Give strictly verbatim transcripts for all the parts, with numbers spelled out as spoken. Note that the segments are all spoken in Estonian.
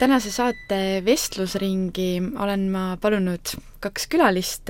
Tänase saate vestlusringi olen ma palunud kaks külalist,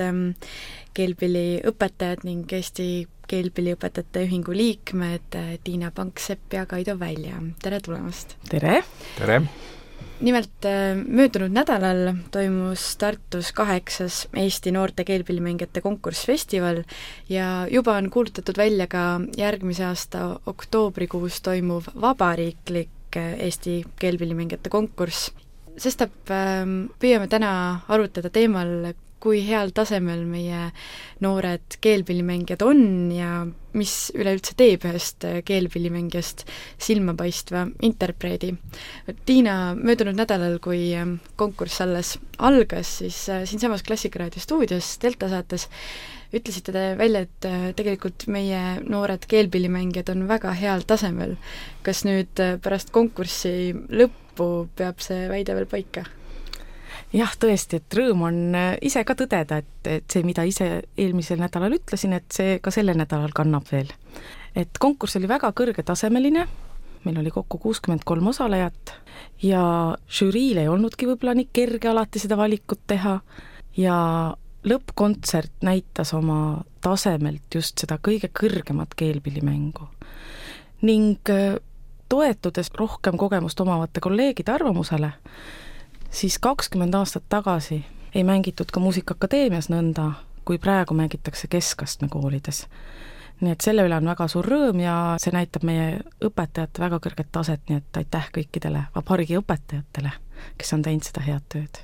keelpilliõpetajad ning Eesti Keelpilliõpetajate Ühingu liikmed Tiina Panksepp ja Kaido Välja. Tere tulemast! Tere! Tere! Nimelt möödunud nädalal toimus Tartus kaheksas Eesti noorte keelpillimängijate konkursfestival ja juba on kuulutatud välja ka järgmise aasta oktoobrikuus toimuv vabariiklik Eesti keelpillimängijate konkurss. Sestap püüame täna arutada teemal, kui heal tasemel meie noored keelpillimängijad on ja mis üleüldse teeb ühest keelpillimängijast silmapaistva interpreedi. Tiina, möödunud nädalal, kui konkurss alles algas, siis siinsamas Klassikaraadio stuudios Delta saates ütlesite te välja, et tegelikult meie noored keelpillimängijad on väga heal tasemel. Kas nüüd pärast konkurssi lõppu peab see väide veel paika? Jah, tõesti, et rõõm on ise ka tõdeda, et, et see, mida ise eelmisel nädalal ütlesin, et see ka selle nädalal kannab veel. Et konkurss oli väga kõrgetasemeline, meil oli kokku kuuskümmend kolm osalejat ja žüriil ei olnudki võib-olla nii kerge alati seda valikut teha ja lõppkontsert näitas oma tasemelt just seda kõige kõrgemat keelpillimängu. Ning toetudes rohkem kogemust omavate kolleegide arvamusele, siis kakskümmend aastat tagasi ei mängitud ka Muusikaakadeemias nõnda, kui praegu mängitakse keskastme koolides. Nii et selle üle on väga suur rõõm ja see näitab meie õpetajate väga kõrget taset, nii et aitäh kõikidele vabariigi õpetajatele, kes on teinud seda head tööd.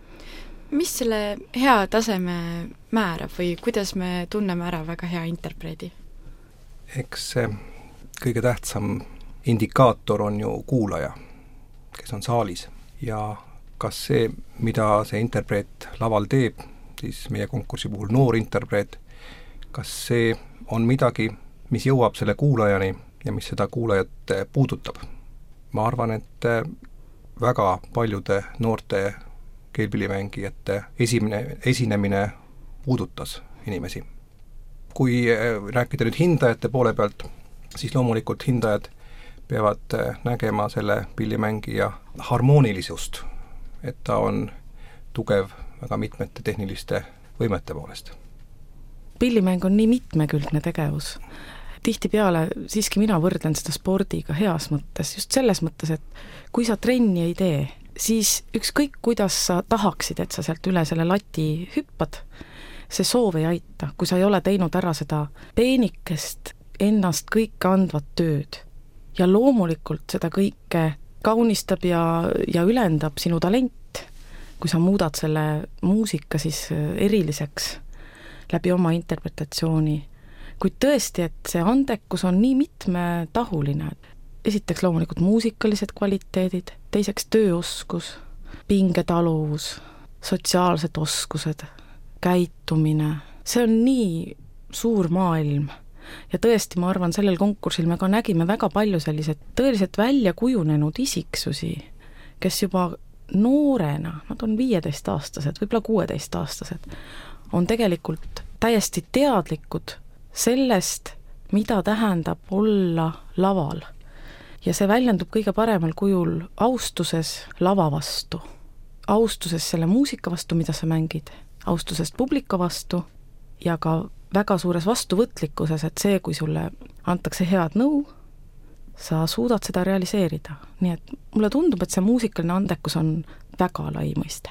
Mis selle hea taseme määrab või kuidas me tunneme ära väga hea interpreedi? Eks see kõige tähtsam indikaator on ju kuulaja, kes on saalis ja kas see, mida see interpreet laval teeb, siis meie konkursi puhul noor interpreet, kas see on midagi, mis jõuab selle kuulajani ja mis seda kuulajat puudutab. Ma arvan, et väga paljude noorte keelpillimängijate esimene, esinemine puudutas inimesi. Kui rääkida nüüd hindajate poole pealt, siis loomulikult hindajad peavad nägema selle pillimängija harmoonilisust, et ta on tugev väga mitmete tehniliste võimete poolest. Pillimäng on nii mitmekülgne tegevus. Tihtipeale siiski mina võrdlen seda spordiga heas mõttes, just selles mõttes, et kui sa trenni ei tee, siis ükskõik kuidas sa tahaksid, et sa sealt üle selle lati hüppad, see soov ei aita, kui sa ei ole teinud ära seda peenikest ennast kõike andvat tööd. Ja loomulikult seda kõike kaunistab ja, ja ülendab sinu talent, kui sa muudad selle muusika siis eriliseks läbi oma interpretatsiooni. Kuid tõesti, et see andekus on nii mitmetahuline. Esiteks loomulikult muusikalised kvaliteedid, teiseks tööoskus, pingetaluvus, sotsiaalsed oskused, käitumine. See on nii suur maailm. Ja tõesti, ma arvan, sellel konkursil me ka nägime väga palju sellised tõeliselt välja kujunenud isiksusi, kes juba noorena, nad on viieteist-aastased, võib-olla kuueteist-aastased, on tegelikult täiesti teadlikud sellest, mida tähendab olla laval. Ja see väljendub kõige paremal kujul austuses lava vastu, austuses selle muusika vastu, mida sa mängid, austusest publika vastu ja ka väga suures vastuvõtlikkuses, et see, kui sulle antakse head nõu, sa suudad seda realiseerida. Nii et mulle tundub, et see muusikaline andekus on väga lai mõiste.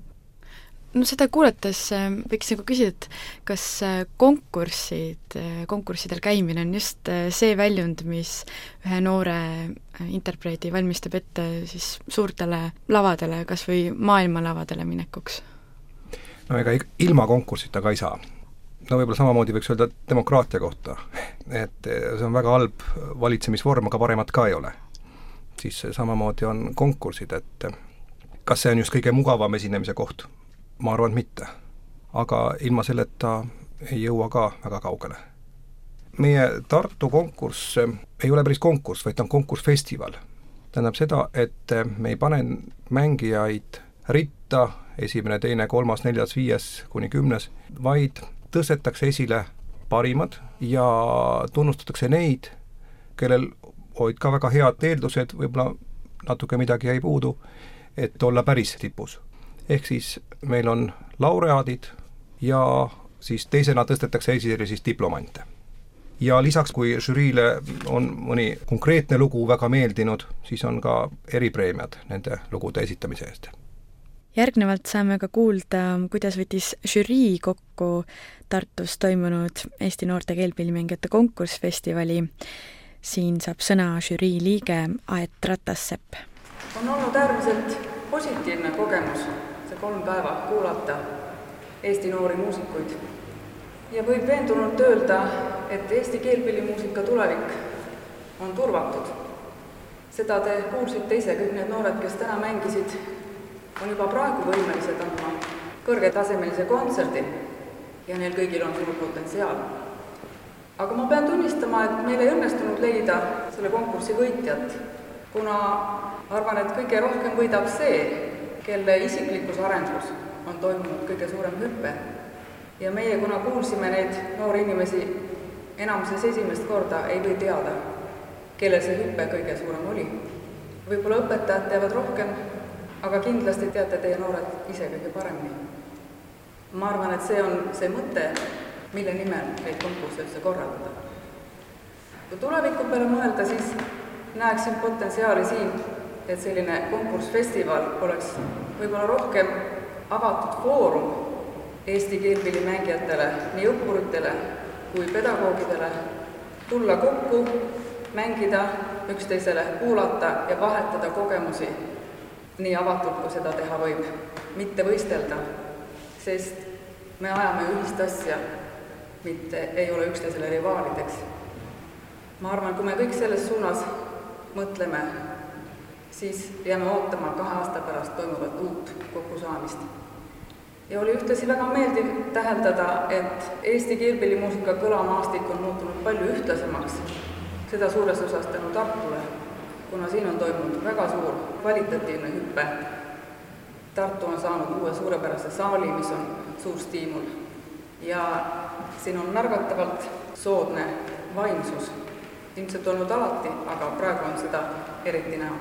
No seda kuulates võiks nagu küsida, et kas konkursid, konkurssidel käimine on just see väljund, mis ühe noore interpreedi valmistab ette siis suurtele lavadele, kas või maailmalavadele minekuks? No ega ilma konkursita ka ei saa. No võib-olla samamoodi võiks öelda demokraatia kohta, et see on väga halb valitsemisvorm, aga paremat ka ei ole. Siis samamoodi on konkursid, et kas see on just kõige mugavam esinemise koht? Ma arvan, mitte. Aga ilma selleta ei jõua ka väga kaugele. Meie Tartu konkurss ei ole päris konkurss, vaid ta on konkursfestival. Tähendab seda, et me ei pane mängijaid ritta, esimene, teine, kolmas, neljas, viies kuni kümnes, vaid tõstetakse esile parimad ja tunnustatakse neid, kellel olid ka väga head eeldused, võib-olla natuke midagi jäi puudu, et olla päris tipus. Ehk siis meil on laureaadid ja siis teisena tõstetakse esile siis diplomante. Ja lisaks, kui žüriile on mõni konkreetne lugu väga meeldinud, siis on ka eripreemiad nende lugude esitamise eest. Järgnevalt saame ka kuulda, kuidas võttis žürii kokku Tartus toimunud Eesti noorte keelpillimängijate konkursfestivali. Siin saab sõna žürii liige Aet Ratassepp. On olnud äärmiselt positiivne kogemus see kolm päeva kuulata Eesti noori muusikuid. Ja võib veendunult öelda, et Eesti keelpillimuusika tulevik on turvatud. Seda te kuulsite ise, kõik need noored, kes täna mängisid, on juba praegu võimelised andma kõrgetasemelise kontserdi ja neil kõigil on suur potentsiaal. Aga ma pean tunnistama, et meil ei õnnestunud leida selle konkursi võitjat, kuna arvan, et kõige rohkem võidab see, kelle isiklikus arengus on toimunud kõige suurem hüppe. Ja meie, kuna kuulsime neid noori inimesi enamuses esimest korda, ei või teada, kelle see hüppe kõige suurem oli. Võib-olla õpetajad teavad rohkem, aga kindlasti teate teie noored ise kõige paremini. Ma arvan, et see on see mõte, mille nimel neid konkursse üldse korraldada. Kui tuleviku peale mõelda, siis näeksin potentsiaali siin, et selline konkursfestival oleks võib-olla rohkem avatud foorum Eesti keelpillimängijatele, nii õppuritele kui pedagoogidele, tulla kokku, mängida üksteisele, kuulata ja vahetada kogemusi nii avatult, kui seda teha võib, mitte võistelda, sest me ajame ühist asja, mitte ei ole üksteisele rivaalideks. Ma arvan, kui me kõik selles suunas mõtleme, siis jääme ootama kahe aasta pärast toimuvat uut kokkusaamist. Ja oli ühtlasi väga meeldiv täheldada, et Eesti keelpillimuusika kõlamaastik on muutunud palju ühtlasemaks, seda suures osas tänu Tartule, kuna siin on toimunud väga suur kvalitatiivne hüppe. Tartu on saanud uue suurepärase saali, mis on suur stiimul ja siin on märgatavalt soodne vaimsus. Ilmselt olnud alati, aga praegu on seda eriti näha.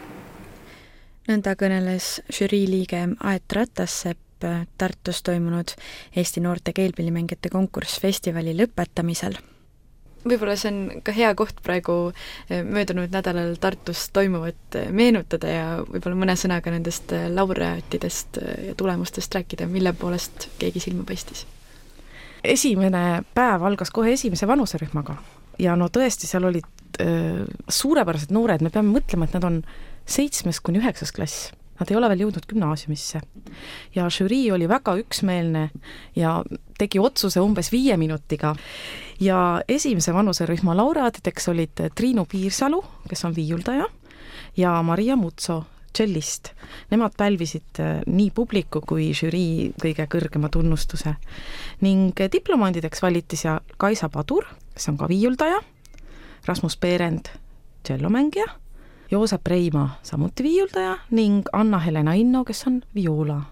Nõnda kõneles žürii liige Aet Ratassepp Tartus toimunud Eesti noorte keelpillimängijate konkursfestivali lõpetamisel. Võib-olla see on ka hea koht praegu möödunud nädalal Tartus toimuvat meenutada ja võib-olla mõne sõnaga nendest laureaatidest ja tulemustest rääkida, mille poolest keegi silma paistis. Esimene päev algas kohe esimese vanuserühmaga ja no tõesti, seal olid äh, suurepärased noored, me peame mõtlema, et nad on seitsmes kuni üheksas klass. Nad ei ole veel jõudnud gümnaasiumisse. Ja žürii oli väga üksmeelne ja tegi otsuse umbes viie minutiga. Ja esimese vanuserühma laureaatideks olid Triinu Piirsalu, kes on viiuldaja, ja Maria Mutso, tšellist. Nemad pälvisid nii publiku kui žürii kõige kõrgema tunnustuse. Ning diplomandideks valiti seal Kaisa Padur, kes on ka viiuldaja, Rasmus Peerend, tšellomängija, Joosep Reima, samuti viiuldaja, ning Anna-Helena Inno, kes on vioola.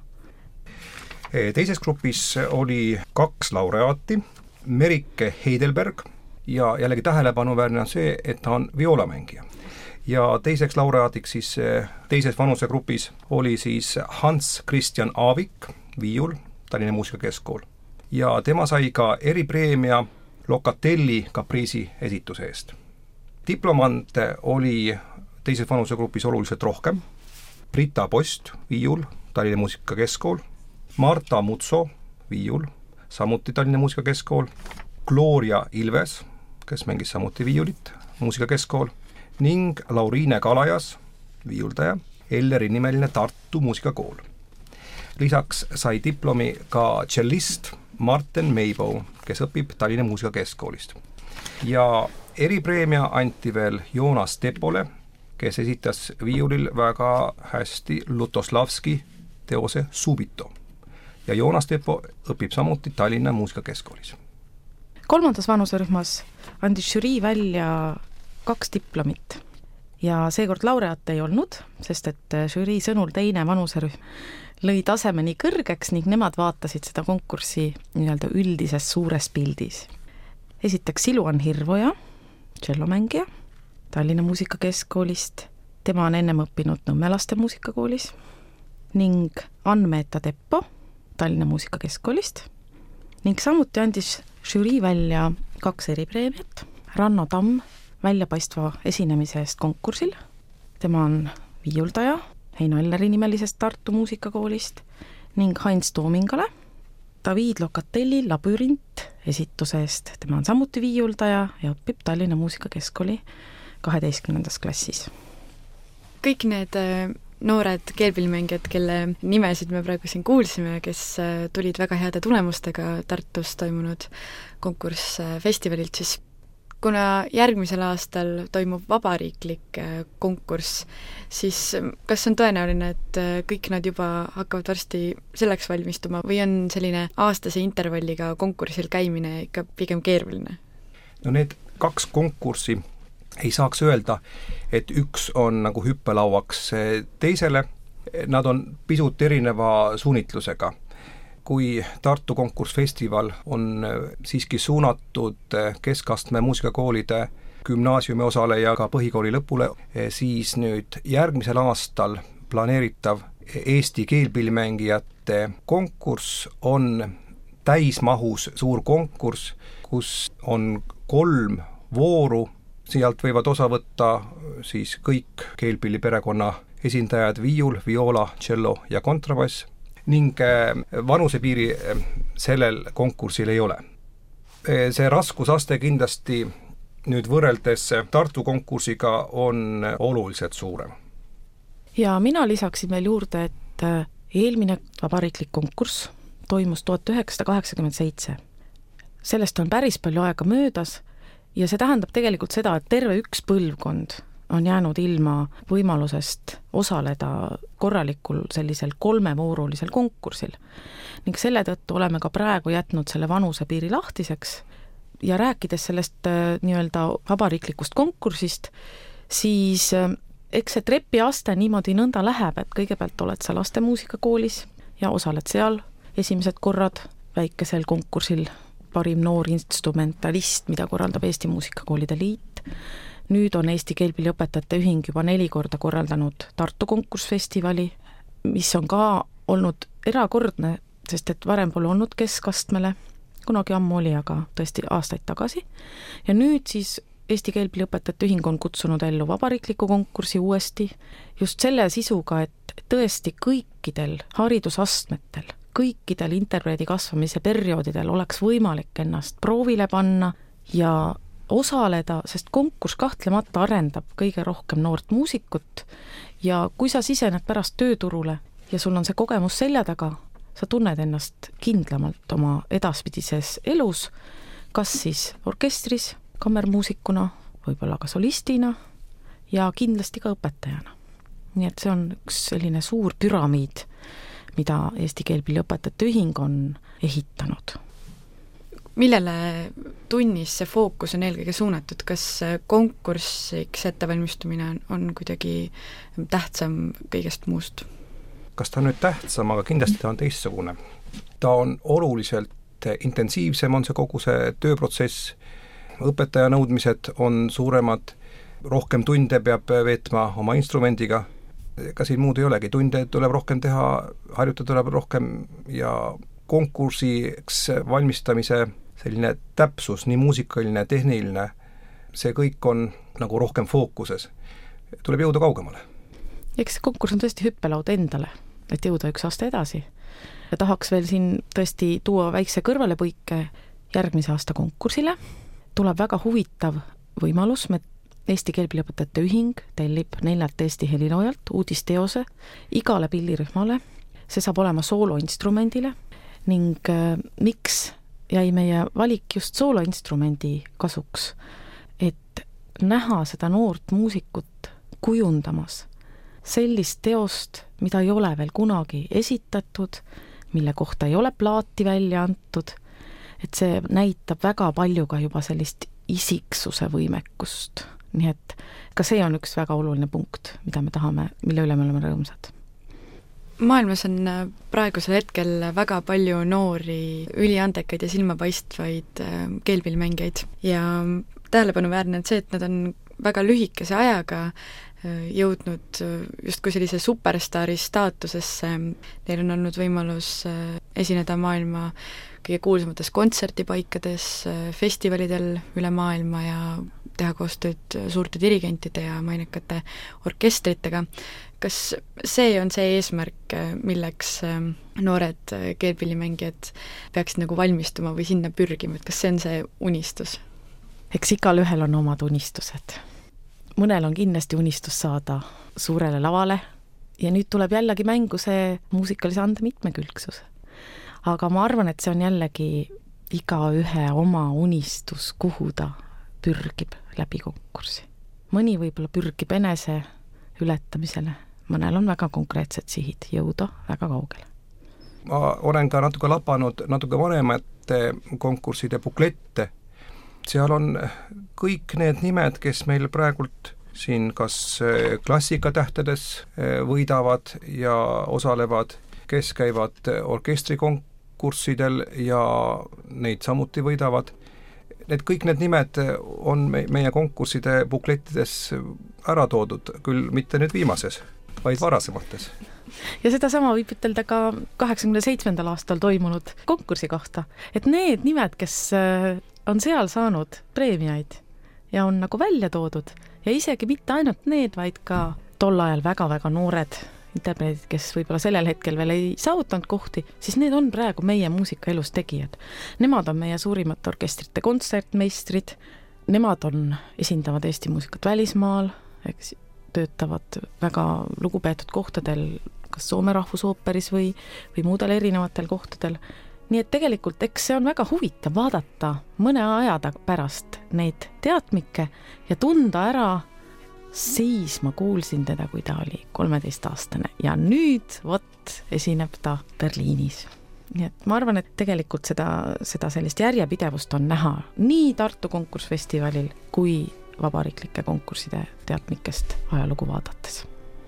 Teises grupis oli kaks laureaati, Merike Heidelberg ja jällegi tähelepanuväärne on see, et ta on violamängija. Ja teiseks laureaatiks siis teises vanusegrupis oli siis Hans Christian Aavik, viiul, Tallinna Muusikakeskkool. Ja tema sai ka eripreemia Locatelli kapriisi esituse eest. Diplomante oli teises vanusegrupis oluliselt rohkem. Brita Post, viiul, Tallinna Muusikakeskkool, Marta Mutso, viiul, samuti Tallinna Muusikakeskkool, Gloria Ilves, kes mängis samuti viiulit, Muusikakeskkool, ning Lauriine Kalajas, viiuldaja, Elleri nimeline Tartu Muusikakool. Lisaks sai diplomi ka tšellist Martin Meibou, kes õpib Tallinna Muusikakeskkoolist. Ja eripreemia anti veel Joonas Tepole, kes esitas viiulil väga hästi Lutoslavski teose Subito. Ja Joonas Tepo õpib samuti Tallinna Muusikakeskoolis. Kolmandas vanuserühmas andis žürii välja kaks diplomit ja seekord laureaate ei olnud, sest et žürii sõnul teine vanuserühm lõi taseme nii kõrgeks ning nemad vaatasid seda konkurssi nii-öelda üldises suures pildis. Esiteks Siluan Hirvoja, tšellomängija, Tallinna Muusikakeskkoolist, tema on ennem õppinud Nõmme laste muusikakoolis, ning Ann-Meeta Teppo Tallinna Muusikakeskkoolist, ning samuti andis žürii välja kaks eripreemiat. Ranno Tamm väljapaistva esinemise eest konkursil, tema on viiuldaja Heino Elleri nimelisest Tartu Muusikakoolist, ning Heinz Toomingale David Locatelli Labürint esituse eest, tema on samuti viiuldaja ja õpib Tallinna Muusikakeskkooli kaheteistkümnendas klassis. Kõik need noored keelpillimängijad, kelle nimesid me praegu siin kuulsime, kes tulid väga heade tulemustega Tartus toimunud konkursfestivalilt, siis kuna järgmisel aastal toimub vabariiklik konkurss, siis kas on tõenäoline, et kõik nad juba hakkavad varsti selleks valmistuma või on selline aastase intervalliga konkursil käimine ikka pigem keeruline? No need kaks konkurssi ei saaks öelda, et üks on nagu hüppelauaks teisele, nad on pisut erineva suunitlusega. Kui Tartu konkursfestival on siiski suunatud keskastme muusikakoolide gümnaasiumi osale ja ka põhikooli lõpule, siis nüüd järgmisel aastal planeeritav Eesti keelpillimängijate konkurss on täismahus suur konkurss, kus on kolm vooru, sealt võivad osa võtta siis kõik keelpilli perekonna esindajad, viiul, viola, cello ja kontrabass, ning vanusepiiri sellel konkursil ei ole. See raskusaste kindlasti nüüd võrreldes Tartu konkursiga on oluliselt suurem. Ja mina lisaksin veel juurde, et eelmine vabariiklik konkurss toimus tuhat üheksasada kaheksakümmend seitse. Sellest on päris palju aega möödas ja see tähendab tegelikult seda, et terve üks põlvkond on jäänud ilma võimalusest osaleda korralikul sellisel kolmevoorulisel konkursil. Ning selle tõttu oleme ka praegu jätnud selle vanusepiiri lahtiseks ja rääkides sellest nii-öelda vabariiklikust konkursist, siis eks see trepiaste niimoodi nõnda läheb, et kõigepealt oled sa laste muusikakoolis ja osaled seal esimesed korrad väikesel konkursil parim noor instrumentalist, mida korraldab Eesti Muusikakoolide Liit. Nüüd on Eesti Keelpilliõpetajate Ühing juba neli korda korraldanud Tartu konkursfestivali, mis on ka olnud erakordne, sest et varem pole olnud keskastmele, kunagi ammu oli, aga tõesti aastaid tagasi. Ja nüüd siis Eesti Keelpilliõpetajate Ühing on kutsunud ellu vabariikliku konkursi uuesti just selle sisuga, et tõesti kõikidel haridusastmetel, kõikidel interpreedi kasvamise perioodidel oleks võimalik ennast proovile panna ja osaleda, sest konkurss kahtlemata arendab kõige rohkem noort muusikut ja kui sa sisened pärast tööturule ja sul on see kogemus selja taga, sa tunned ennast kindlamalt oma edaspidises elus, kas siis orkestris, kammermuusikuna, võib-olla ka solistina ja kindlasti ka õpetajana. Nii et see on üks selline suur püramiid, mida Eesti Keelpilliõpetajate Ühing on ehitanud. Millele tunnis see fookus on eelkõige suunatud? Kas konkursiks ettevalmistumine on, on kuidagi tähtsam kõigest muust? Kas ta on nüüd tähtsam, aga kindlasti ta on teistsugune. Ta on oluliselt intensiivsem, on see kogu see tööprotsess, õpetaja nõudmised on suuremad, rohkem tunde peab veetma oma instrumendiga, ega siin muud ei olegi, tunde tuleb rohkem teha, harjutada tuleb rohkem ja konkursiks valmistamise selline täpsus, nii muusikaline, tehniline, see kõik on nagu rohkem fookuses. Tuleb jõuda kaugemale. Eks see konkurss on tõesti hüppelaud endale, et jõuda üks aasta edasi. Ja tahaks veel siin tõesti tuua väikse kõrvalepõike järgmise aasta konkursile. Tuleb väga huvitav võimalus, me Eesti Keelpilliõpetajate Ühing tellib neljalt Eesti heliloojalt uudisteose igale pillirühmale. See saab olema sooloinstrumendile ning äh, miks jäi meie valik just sooloinstrumendi kasuks, et näha seda noort muusikut kujundamas sellist teost, mida ei ole veel kunagi esitatud, mille kohta ei ole plaati välja antud, et see näitab väga palju ka juba sellist isiksuse võimekust. Nii et ka see on üks väga oluline punkt, mida me tahame, mille üle me oleme rõõmsad. Maailmas on praegusel hetkel väga palju noori, üliandekaid ja silmapaistvaid keelpillimängijaid ja tähelepanuväärne on see, et nad on väga lühikese ajaga jõudnud justkui sellise superstaari staatusesse, neil on olnud võimalus esineda maailma kõige kuulsamates kontserdipaikades, festivalidel üle maailma ja teha koostööd suurte dirigentide ja mainekate orkestritega. Kas see on see eesmärk, milleks noored keelpillimängijad peaksid nagu valmistuma või sinna pürgima, et kas see on see unistus? Eks igal ühel on omad unistused. Mõnel on kindlasti unistus saada suurele lavale ja nüüd tuleb jällegi mängu see muusikalise ande mitmekülgsus. Aga ma arvan, et see on jällegi iga ühe oma unistus, kuhu ta pürgib läbi konkursi. Mõni võib-olla pürgib enese ületamisele, mõnel on väga konkreetsed sihid, jõuda väga kaugele. Ma olen ka natuke lapanud natuke vanemate konkursside buklette. Seal on kõik need nimed, kes meil praegult siin kas klassikatähtedes võidavad ja osalevad, kes käivad orkestrikonkurssidel ja neid samuti võidavad. Need kõik need nimed on meie konkursside buklettides ära toodud, küll mitte nüüd viimases, vaid varasemates. Ja seda sama võib ütelda ka kaheksakümne seitsmendal aastal toimunud konkursi kohta, et need nimed, kes on seal saanud preemiaid ja on nagu välja toodud ja isegi mitte ainult need, vaid ka tol ajal väga-väga noored interpreedid, kes võib-olla sellel hetkel veel ei saavutanud kohti, siis need on praegu meie muusikaelus tegijad. Nemad on meie suurimate orkestrite kontsertmeistrid, nemad on, esindavad Eesti muusikat välismaal, eks, töötavad väga lugupeetud kohtadel, kas Soome rahvusooperis või, või muudel erinevatel kohtadel. Nii et tegelikult eks see on väga huvitav vaadata mõne aja pärast neid teatmikke ja tunda ära, siis ma kuulsin teda, kui ta oli kolmeteistaastane ja nüüd vot esineb ta Berliinis. Nii et ma arvan, et tegelikult seda, seda sellist järjepidevust on näha nii Tartu konkursfestivalil kui vabariiklike konkursside teatmikest ajalugu vaadates.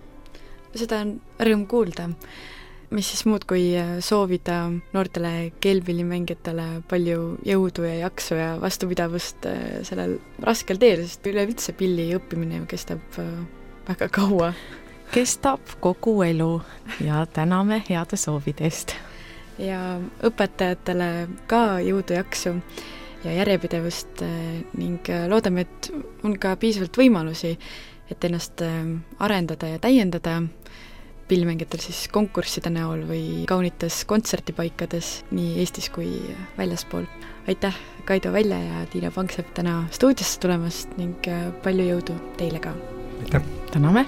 Seda on rõõm kuulda. Mis siis muud kui soovida noortele keelpillimängijatele palju jõudu ja jaksu ja vastupidavust sellel raskel teel, sest üleüldse pilli õppimine kestab väga kaua. Kestab kogu elu ja täname heade soovide eest. Ja õpetajatele ka jõudu jaksu ja järjepidevust ning loodame, et on ka piisavalt võimalusi, et ennast arendada ja täiendada pillmängijatel siis konkursside näol või kaunites kontserdipaikades nii Eestis kui väljaspool. Aitäh, Kaido Välja ja Tiina Pangsepp täna stuudiosse tulemast ning palju jõudu teile ka. Aitäh. Täname.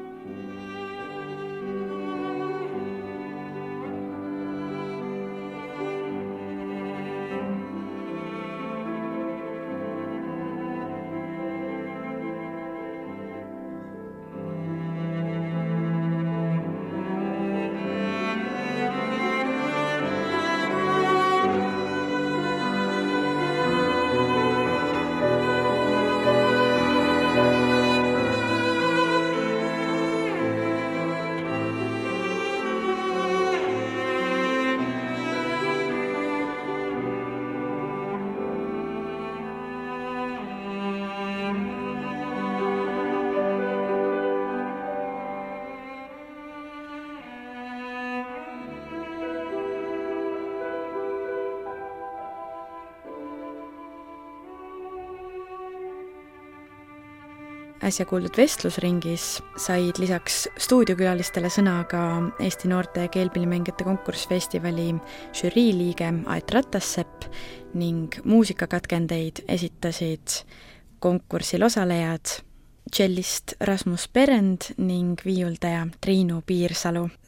Äsja kuuldud vestlusringis said lisaks stuudiokülalistele sõna ka Eesti noorte keelpillimängijate konkursfestivali žürii liige Aet Ratassepp ning muusikakatkendeid esitasid konkursil osalejad tšellist Rasmus Perend ning viiuldaja Triinu Piirsalu.